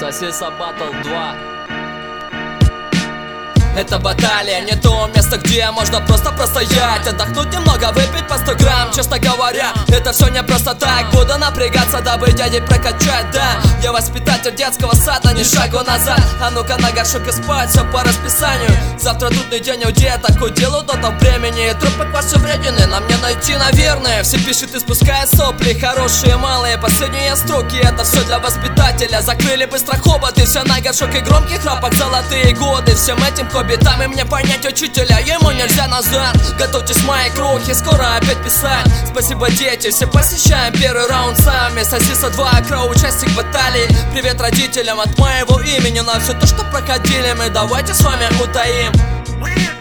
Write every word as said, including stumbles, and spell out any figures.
Сосиса Батл два. Это баталия, не то место, где можно просто простоять, отдохнуть немного, выпить по сто грамм. Честно говоря, это все не просто так. Буду напрягаться, дабы дядей прокачать, да. Я воспитатель детского сада, ни шагу назад. А ну-ка на горшок и спать, все по расписанию. Завтра трудный день у деток, уделу до того времени. Трупы квасы вредины, нам не найти, наверное. Все пишут, испуская сопли, хорошие, малые, последние строки. Это все для воспитателя, закрыли быстро хоботы. Все на горшок и громкий храпок, золотые годы. Всем этим там и мне понять учителя, ему нельзя назад. Готовьтесь, мои крохи, скоро опять писать. Спасибо, дети, все посещаем первый раунд сами. Сосиса два, Кроу, участник баталии. Привет родителям от моего имени на все то, что проходили мы. Давайте с вами утаим.